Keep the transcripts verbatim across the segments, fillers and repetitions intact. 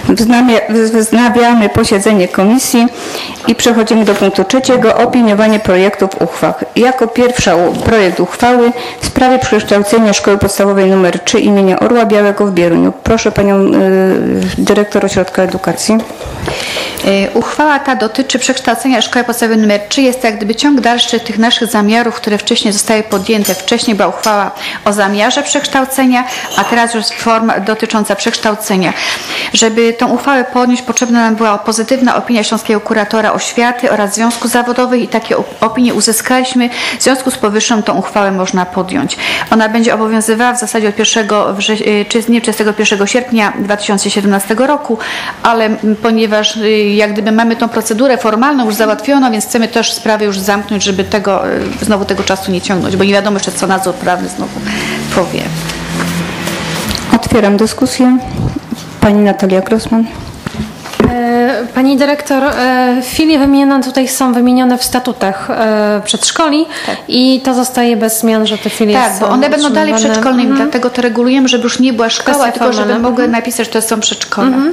Wznawiamy posiedzenie komisji i przechodzimy do punktu trzeciego. Opiniowanie projektów uchwał. Jako pierwsza projekt uchwały w sprawie przekształcenia Szkoły Podstawowej nr trzy imienia Orła Białego w Bieruniu. Proszę panią y, dyrektor Ośrodka Edukacji. Uchwała ta dotyczy przekształcenia Szkoły Podstawowej nr trzy. Jest to jak gdyby ciąg dalszy tych naszych zamiarów, które wcześniej zostały podjęte. Wcześniej była uchwała o zamiarze przekształcenia, a teraz już forma dotycząca przekształcenia. Żeby tą uchwałę podjąć, potrzebna nam była pozytywna opinia Śląskiego Kuratora Oświaty oraz Związku Zawodowych i takie opinie uzyskaliśmy. W związku z powyższym tą uchwałę można podjąć. Ona będzie obowiązywała w zasadzie od pierwszego września, czy z dnia trzydziestego pierwszego sierpnia dwa tysiące siedemnastego roku, ale ponieważ jak gdyby mamy tą procedurę formalną już załatwioną, więc chcemy też sprawę już zamknąć, żeby tego, znowu tego czasu nie ciągnąć, bo nie wiadomo jeszcze, co nadzór prawny znowu powie. Otwieram dyskusję. Pani Natalia Grossman. Pani dyrektor, filie wymienione tutaj są wymienione w statutach przedszkoli, tak. I to zostaje bez zmian, że te filie tak, są bo one będą dalej przedszkolnymi, mm. dlatego to regulujemy, żeby już nie była szkoła, Kwestia tylko żeby formalna. mogły mm. napisać, że to są przedszkola. Mm-hmm.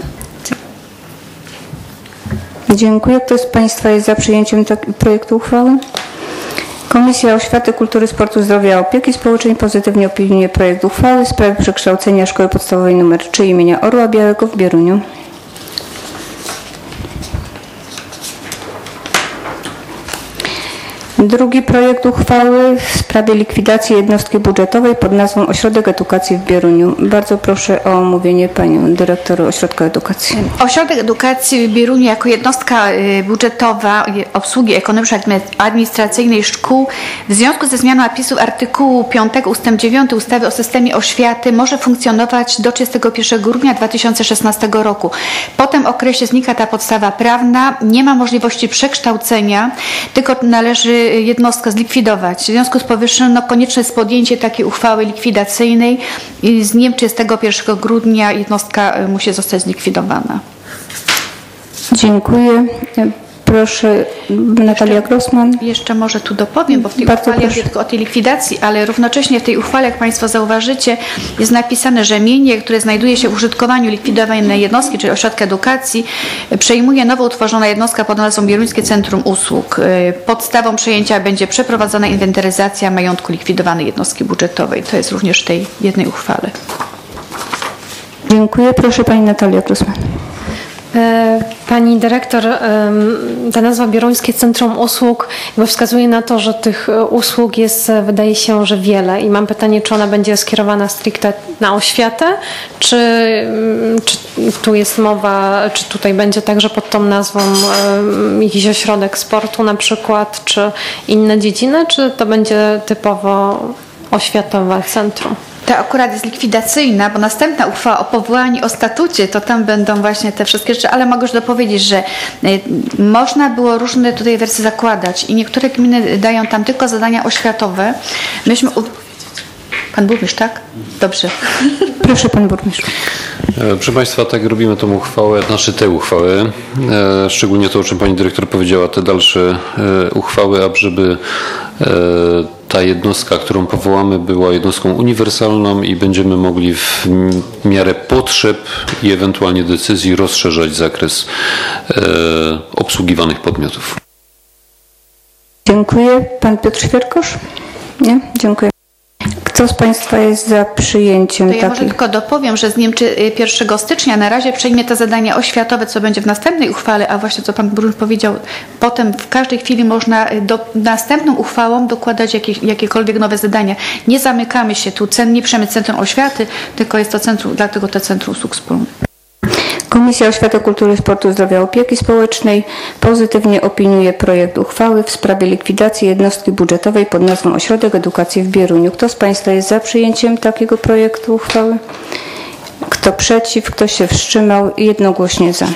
Dziękuję. Kto z państwa jest za przyjęciem projektu uchwały? Komisja Oświaty, Kultury, Sportu, Zdrowia i Opieki Społecznej pozytywnie opiniuje projekt uchwały w sprawie przekształcenia Szkoły Podstawowej nr trzy imienia Orła Białego w Bieruniu. Drugi projekt uchwały w sprawie likwidacji jednostki budżetowej pod nazwą Ośrodek Edukacji w Bieruniu. Bardzo proszę o omówienie panią dyrektor Ośrodka Edukacji. Ośrodek Edukacji w Bieruniu jako jednostka budżetowa obsługi ekonomiczno-administracyjnej szkół w związku ze zmianą napisu artykułu piątego ustęp dziewiąty ustawy o systemie oświaty może funkcjonować do trzydziestego pierwszego grudnia dwa tysiące szesnastego roku. Po tym okresie znika ta podstawa prawna, nie ma możliwości przekształcenia, tylko należy jednostkę zlikwidować. W związku z powyższym no, konieczne jest podjęcie takiej uchwały likwidacyjnej i z dniem trzydziestego pierwszego grudnia jednostka musi zostać zlikwidowana. Dziękuję. Proszę, Natalia Grossman. Jeszcze może tu dopowiem, bo w tej Bardzo uchwale proszę. jest tylko o tej likwidacji, ale równocześnie w tej uchwale, jak państwo zauważycie, jest napisane, że mienie, które znajduje się w użytkowaniu likwidowanej jednostki, czyli ośrodka edukacji, przejmuje nowo utworzona jednostka pod nazwą Bieruńskie Centrum Usług. Podstawą przejęcia będzie przeprowadzona inwentaryzacja majątku likwidowanej jednostki budżetowej. To jest również w tej jednej uchwale. Dziękuję. Proszę pani Natalia Grossman. Pani dyrektor, ta nazwa Bieruńskie Centrum Usług jakby wskazuje na to, że tych usług jest, wydaje się, że wiele i mam pytanie, czy ona będzie skierowana stricte na oświatę, czy, czy tu jest mowa, czy tutaj będzie także pod tą nazwą jakiś ośrodek sportu na przykład, czy inne dziedziny, czy to będzie typowo oświatowe centrum? Ta akurat jest likwidacyjna, bo następna uchwała o powołaniu, o statucie, to tam będą właśnie te wszystkie rzeczy, ale mogę już dopowiedzieć, że y, można było różne tutaj wersje zakładać i niektóre gminy dają tam tylko zadania oświatowe. Myśmy... U... Pan burmistrz, tak? Dobrze. Proszę pan burmistrz. Proszę Państwa, tak robimy tą uchwałę, znaczy te uchwały, e, szczególnie to, o czym Pani Dyrektor powiedziała, te dalsze e, uchwały, aby e, ta jednostka, którą powołamy, była jednostką uniwersalną i będziemy mogli w miarę potrzeb i ewentualnie decyzji rozszerzać zakres e, obsługiwanych podmiotów. Dziękuję. Pan Piotr Świerkosz? Nie? Dziękuję. Kto z państwa jest za przyjęciem to ja takich? może tylko dopowiem, że z dniem pierwszego stycznia na razie przejmie to zadania oświatowe, co będzie w następnej uchwale, a właśnie co pan burmistrz powiedział, potem w każdej chwili można do, następną uchwałą dokładać jakieś, jakiekolwiek nowe zadania. Nie zamykamy się tu, nie przemy Centrum Oświaty, tylko jest to centrum, dlatego to Centrum Usług Wspólnych. Komisja Oświaty, Kultury, Sportu, Zdrowia i Opieki Społecznej pozytywnie opiniuje projekt uchwały w sprawie likwidacji jednostki budżetowej pod nazwą Ośrodek Edukacji w Bieruniu. Kto z państwa jest za przyjęciem takiego projektu uchwały? Kto przeciw? Kto się wstrzymał? Jednogłośnie za.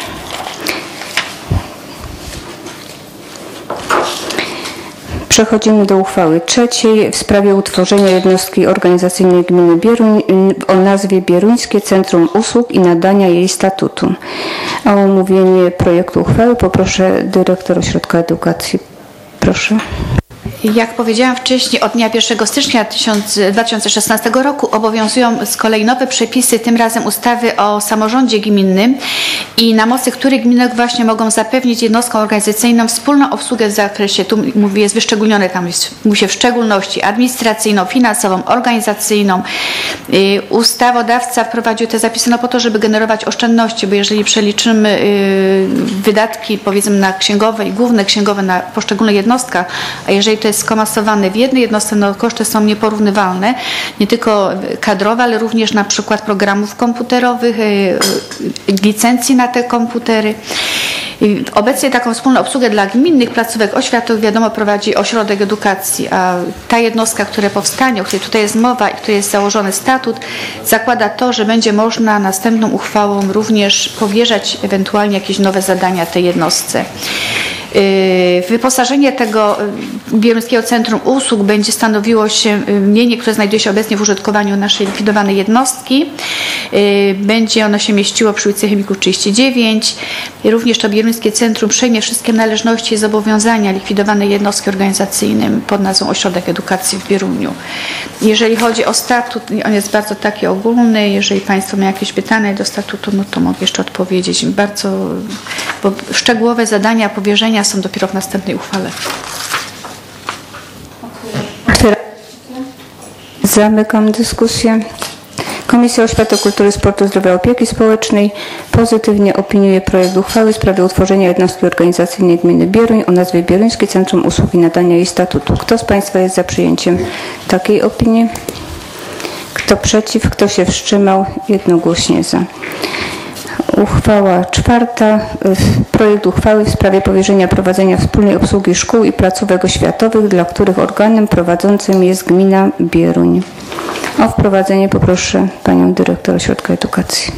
Przechodzimy do uchwały trzeciej w sprawie utworzenia jednostki organizacyjnej gminy Bieruń o nazwie Bieruńskie Centrum Usług i nadania jej statutu. O omówienie projektu uchwały poproszę dyrektor Ośrodka Edukacji. Proszę. Jak powiedziałam wcześniej, od dnia pierwszego stycznia dwa tysiące szesnastego roku obowiązują z kolei nowe przepisy, tym razem ustawy o samorządzie gminnym i na mocy których gminy właśnie mogą zapewnić jednostkom organizacyjną wspólną obsługę w zakresie, tu mówię, jest wyszczególnione, tam jest, mówi się w szczególności administracyjną, finansową, organizacyjną. Yy, ustawodawca wprowadził te zapisy no po to, żeby generować oszczędności, bo jeżeli przeliczymy yy, wydatki powiedzmy na księgowe i główne księgowe na poszczególnych jednostkach, a jeżeli to jest skomasowane w jednej jednostce, no koszty są nieporównywalne, nie tylko kadrowe, ale również na przykład programów komputerowych, yy, licencji na te komputery. Obecnie taką wspólną obsługę dla gminnych placówek oświatowych wiadomo prowadzi ośrodek edukacji, a ta jednostka, która powstanie, o której tutaj jest mowa i której jest założony statut, zakłada to, że będzie można następną uchwałą również powierzać ewentualnie jakieś nowe zadania tej jednostce. Wyposażenie tego Bieruńskiego Centrum Usług będzie stanowiło się mienie, które znajduje się obecnie w użytkowaniu naszej likwidowanej jednostki. Będzie ono się mieściło przy ulicy Chemików trzydzieści dziewięć. Również to Bieruńskie Centrum przejmie wszystkie należności i zobowiązania likwidowanej jednostki organizacyjnej pod nazwą Ośrodek Edukacji w Bieruniu. Jeżeli chodzi o statut, on jest bardzo taki ogólny. Jeżeli Państwo mają jakieś pytania do statutu, no to mogę jeszcze odpowiedzieć. Bardzo, bo szczegółowe zadania, powierzenia są dopiero w następnej uchwale. Zamykam dyskusję. Komisja Oświaty, Kultury, Sportu, Zdrowia i Opieki Społecznej pozytywnie opiniuje projekt uchwały w sprawie utworzenia jednostki organizacyjnej gminy Bieruń o nazwie Bieruńskie Centrum Usług i nadania jej statutu. Kto z Państwa jest za przyjęciem takiej opinii? Kto przeciw? Kto się wstrzymał? Jednogłośnie za. Uchwała czwarta. Projekt uchwały w sprawie powierzenia prowadzenia wspólnej obsługi szkół i placówek oświatowych, dla których organem prowadzącym jest gmina Bieruń. O wprowadzenie poproszę Panią Dyrektor Ośrodka Edukacji.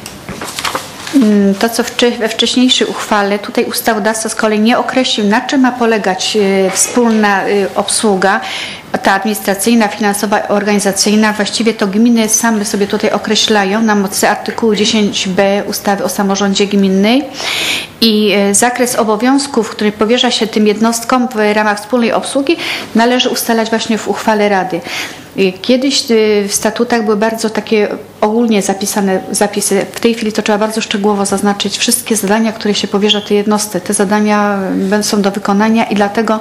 To, co we wcześniejszej uchwale, tutaj ustawodawca z kolei nie określił, na czym ma polegać wspólna obsługa, ta administracyjna, finansowa, organizacyjna. Właściwie to gminy same sobie tutaj określają na mocy artykułu dziesięć b ustawy o samorządzie gminnej i zakres obowiązków, który powierza się tym jednostkom w ramach wspólnej obsługi, należy ustalać właśnie w uchwale Rady. Kiedyś w statutach były bardzo takie ogólnie zapisane zapisy. W tej chwili to trzeba bardzo szczegółowo zaznaczyć wszystkie zadania, które się powierza tej jednostce. Te zadania są do wykonania i dlatego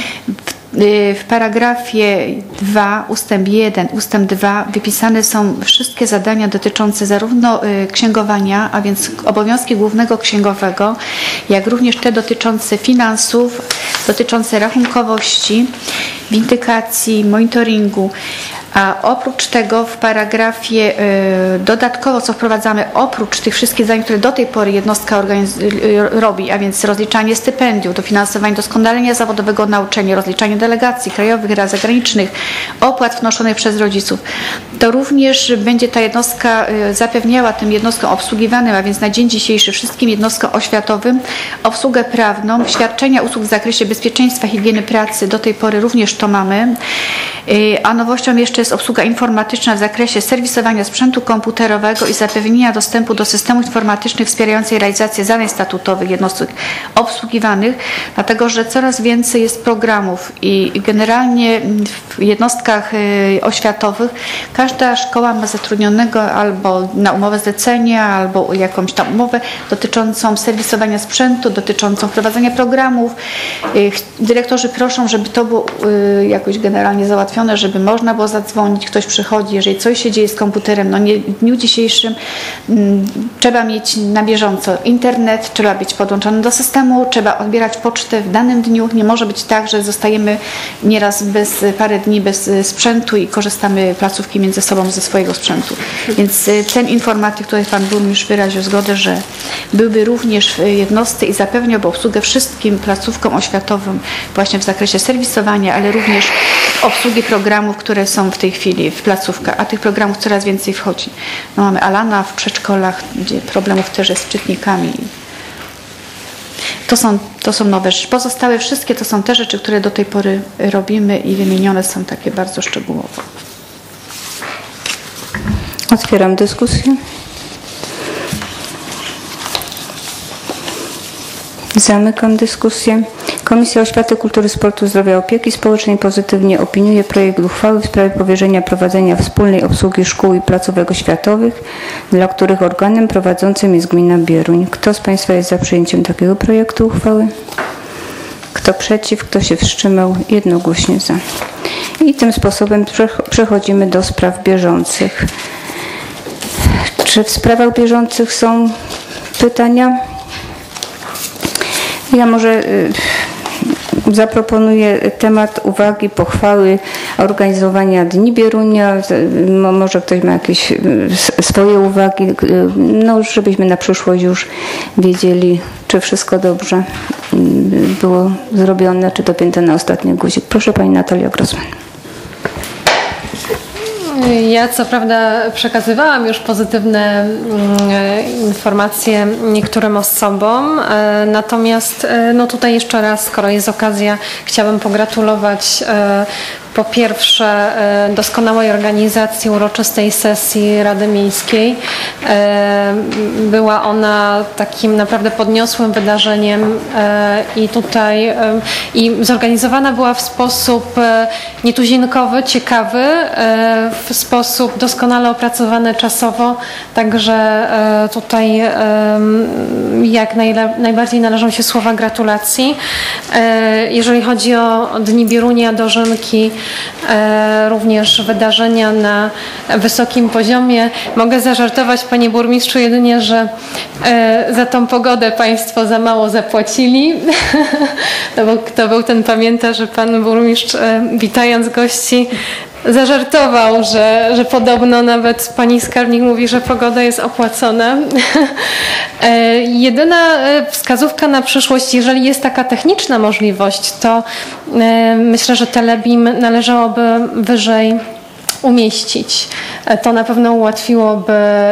w paragrafie dwa, ustęp jeden, ustęp dwa wypisane są wszystkie zadania dotyczące zarówno księgowania, a więc obowiązki głównego księgowego, jak również te dotyczące finansów, dotyczące rachunkowości, windykacji, monitoringu. A oprócz tego w paragrafie y, dodatkowo, co wprowadzamy, oprócz tych wszystkich zadań, które do tej pory jednostka y, robi, a więc rozliczanie stypendiów, dofinansowanie doskonalenia zawodowego nauczenia, rozliczanie delegacji krajowych, rad zagranicznych, opłat wnoszonych przez rodziców, to również będzie ta jednostka y, zapewniała tym jednostkom obsługiwanym, a więc na dzień dzisiejszy wszystkim jednostkom oświatowym obsługę prawną, świadczenia usług w zakresie bezpieczeństwa, higieny pracy, do tej pory również to mamy, y, a nowością jeszcze jest obsługa informatyczna w zakresie serwisowania sprzętu komputerowego i zapewnienia dostępu do systemów informatycznych wspierających realizację zadań statutowych jednostek obsługiwanych, dlatego że coraz więcej jest programów i generalnie w jednostkach oświatowych każda szkoła ma zatrudnionego albo na umowę zlecenia, albo jakąś tam umowę dotyczącą serwisowania sprzętu, dotyczącą prowadzenia programów. Dyrektorzy proszą, żeby to było jakoś generalnie załatwione, żeby można było zadzwonić, ktoś przychodzi, jeżeli coś się dzieje z komputerem, no nie, w dniu dzisiejszym m, trzeba mieć na bieżąco internet, trzeba być podłączony do systemu, trzeba odbierać pocztę w danym dniu. Nie może być tak, że zostajemy nieraz bez parę dni bez sprzętu i korzystamy placówki między sobą ze swojego sprzętu. Więc ten informatyk, tutaj Pan Burmistrz wyraził zgodę, że byłby również w jednostce i zapewniałby obsługę wszystkim placówkom oświatowym właśnie w zakresie serwisowania, ale również obsługi programów, które są w tej chwili w placówkach, a tych programów coraz więcej wchodzi. No, mamy Alana w przedszkolach, gdzie problemów też jest z czytnikami. To są, to są nowe rzeczy. Pozostałe wszystkie to są te rzeczy, które do tej pory robimy i wymienione są takie bardzo szczegółowo. Otwieram dyskusję. Zamykam dyskusję. Komisja Oświaty, Kultury, Sportu, Zdrowia i Opieki Społecznej pozytywnie opiniuje projekt uchwały w sprawie powierzenia prowadzenia wspólnej obsługi szkół i placówek oświatowych, dla których organem prowadzącym jest gmina Bieruń. Kto z Państwa jest za przyjęciem takiego projektu uchwały? Kto przeciw? Kto się wstrzymał? Jednogłośnie za. I tym sposobem przechodzimy do spraw bieżących. Czy w sprawach bieżących są pytania? Ja może y, zaproponuję temat uwagi, pochwały organizowania Dni Bierunia. No, może ktoś ma jakieś y, swoje uwagi, y, no żebyśmy na przyszłość już wiedzieli, czy wszystko dobrze y, było zrobione, czy dopięte na ostatni guzik. Proszę Pani Natalia Grossman. Ja co prawda przekazywałam już pozytywne informacje niektórym osobom, natomiast no tutaj jeszcze raz, skoro jest okazja, chciałabym pogratulować po pierwsze doskonałej organizacji uroczystej sesji Rady Miejskiej. Była ona takim naprawdę podniosłym wydarzeniem i tutaj i zorganizowana była w sposób nietuzinkowy, ciekawy, w sposób doskonale opracowany czasowo, także tutaj jak najbardziej należą się słowa gratulacji. Jeżeli chodzi o Dni Bierunia, dożynki, również wydarzenia na wysokim poziomie. Mogę zażartować, Panie Burmistrzu, jedynie, że za tą pogodę Państwo za mało zapłacili. No bo kto był, ten pamięta, że Pan Burmistrz, witając gości, zażartował, że, że podobno nawet pani skarbnik mówi, że pogoda jest opłacona. Jedyna wskazówka na przyszłość, jeżeli jest taka techniczna możliwość, to myślę, że Telebim należałoby wyżej umieścić. To na pewno ułatwiłoby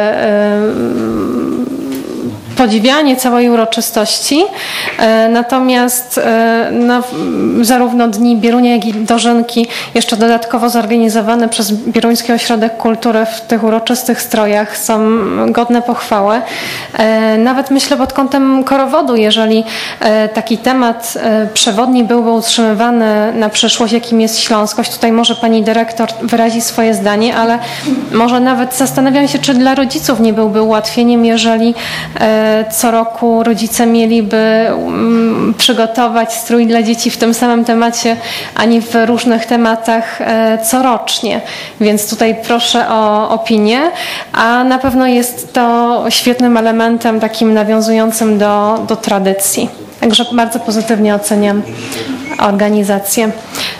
podziwianie całej uroczystości. Natomiast no, zarówno Dni Bierunia, jak i dożynki jeszcze dodatkowo zorganizowane przez Bieruński Ośrodek Kultury w tych uroczystych strojach są godne pochwały. Nawet myślę pod kątem korowodu, jeżeli taki temat przewodni byłby utrzymywany na przyszłość, jakim jest Śląskość, tutaj może pani dyrektor wyrazi swoje zdanie, ale może nawet zastanawiam się, czy dla rodziców nie byłby ułatwieniem, jeżeli co roku rodzice mieliby przygotować strój dla dzieci w tym samym temacie, a nie w różnych tematach corocznie. Więc tutaj proszę o opinię, a na pewno jest to świetnym elementem takim nawiązującym do, do tradycji. Także bardzo pozytywnie oceniam organizację.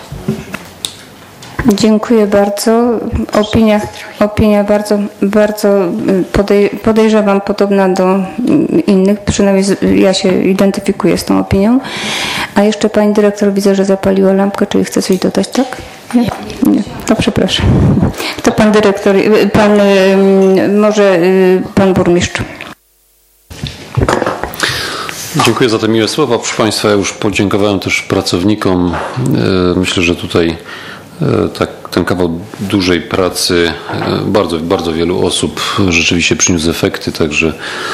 Dziękuję bardzo. Opinia, opinia bardzo, bardzo podej, podejrzewam podobna do innych, przynajmniej ja się identyfikuję z tą opinią. A jeszcze pani dyrektor widzę, że zapaliła lampkę, czyli chce coś dodać, tak? Nie? Nie. To przepraszam. To pan dyrektor, pan, może pan burmistrz. Dziękuję za te miłe słowa. Proszę Państwa, ja już podziękowałem też pracownikom. Myślę, że tutaj tak, ten kawał dużej pracy bardzo, bardzo wielu osób rzeczywiście przyniósł efekty, także,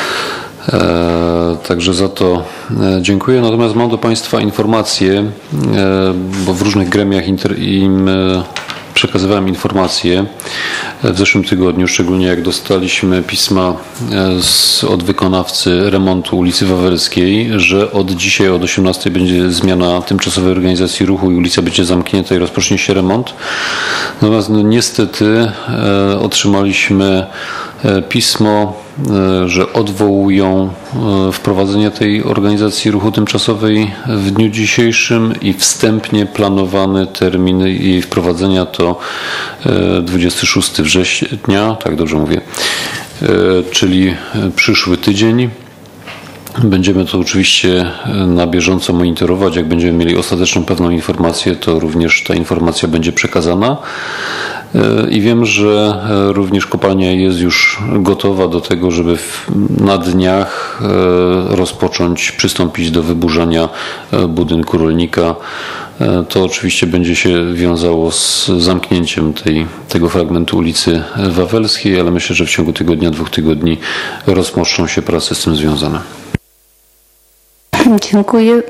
także za to dziękuję. Natomiast mam do Państwa informację, bo w różnych gremiach im przekazywałem informacje w zeszłym tygodniu, szczególnie jak dostaliśmy pisma z, od wykonawcy remontu ulicy Wawelskiej, że od dzisiaj od osiemnastej będzie zmiana tymczasowej organizacji ruchu i ulica będzie zamknięta i rozpocznie się remont. Natomiast no, niestety e, otrzymaliśmy e, pismo, e, że odwołują e, wprowadzenie tej organizacji ruchu tymczasowej w dniu dzisiejszym i wstępnie planowany termin jej wprowadzenia to e, dwudziestego szóstego września, tak dobrze mówię, e, czyli przyszły tydzień. Będziemy to oczywiście na bieżąco monitorować. Jak będziemy mieli ostateczną pewną informację, to również ta informacja będzie przekazana. I wiem, że również kopalnia jest już gotowa do tego, żeby na dniach rozpocząć, przystąpić do wyburzania budynku rolnika. To oczywiście będzie się wiązało z zamknięciem tej, tego fragmentu ulicy Wawelskiej, ale myślę, że w ciągu tygodnia, dwóch tygodni rozpoczną się prace z tym związane. Dziękuję.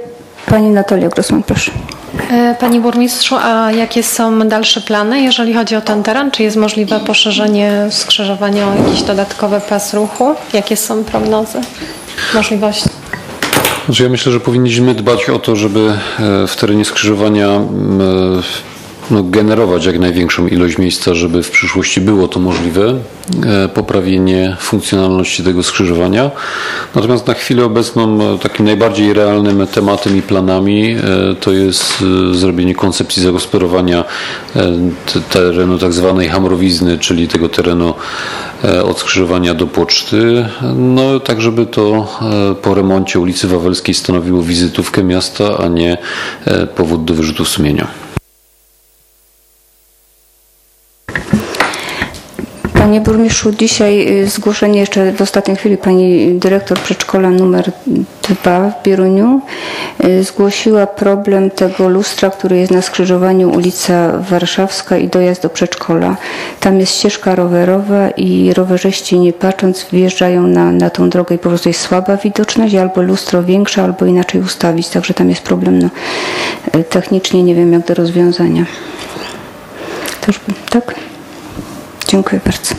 Pani Natalia Grossman, proszę. E, Panie burmistrzu, a jakie są dalsze plany, jeżeli chodzi o ten teren? Czy jest możliwe poszerzenie skrzyżowania o jakiś dodatkowy pas ruchu? Jakie są prognozy, możliwości? Znaczy ja myślę, że powinniśmy dbać o to, żeby w terenie skrzyżowania no, generować jak największą ilość miejsca, żeby w przyszłości było to możliwe, poprawienie funkcjonalności tego skrzyżowania. Natomiast na chwilę obecną takim najbardziej realnym tematem i planami to jest zrobienie koncepcji zagospodarowania terenu tak zwanej hamrowizny, czyli tego terenu od skrzyżowania do poczty, no tak żeby to po remoncie ulicy Wawelskiej stanowiło wizytówkę miasta, a nie powód do wyrzutów sumienia. Panie burmistrzu, dzisiaj zgłoszenie jeszcze w ostatniej chwili pani dyrektor przedszkola numer dwa w Bieruniu zgłosiła problem tego lustra, który jest na skrzyżowaniu ulica Warszawska i dojazd do przedszkola. Tam jest ścieżka rowerowa i rowerzyści nie patrząc wjeżdżają na, na tą drogę i po prostu jest słaba widoczność, albo lustro większe, albo inaczej ustawić. Także tam jest problem no, technicznie, nie wiem jak do rozwiązania. To już, tak? Dziękuję bardzo.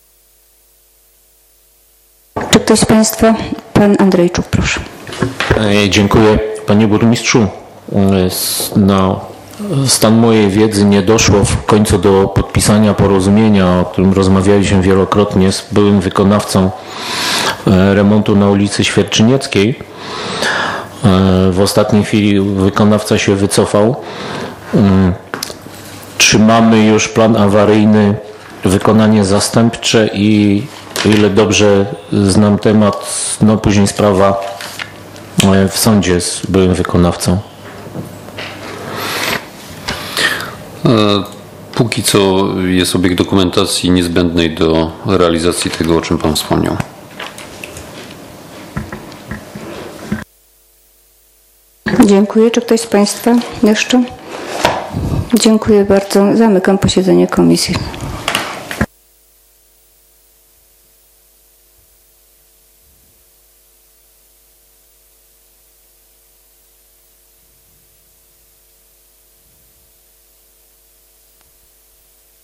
Czy ktoś z Państwa? Pan Andrzejczuk, proszę. Dziękuję. Panie burmistrzu, na stan mojej wiedzy nie doszło w końcu do podpisania porozumienia, o którym rozmawialiśmy wielokrotnie z byłym wykonawcą remontu na ulicy Świerczynieckiej. W ostatniej chwili wykonawca się wycofał. Czy mamy już plan awaryjny, wykonanie zastępcze i o ile dobrze znam temat, no później sprawa w sądzie z byłym wykonawcą? Póki co jest obieg dokumentacji niezbędnej do realizacji tego, o czym Pan wspomniał. Dziękuję. Czy ktoś z Państwa jeszcze? Dziękuję bardzo. Zamykam posiedzenie komisji.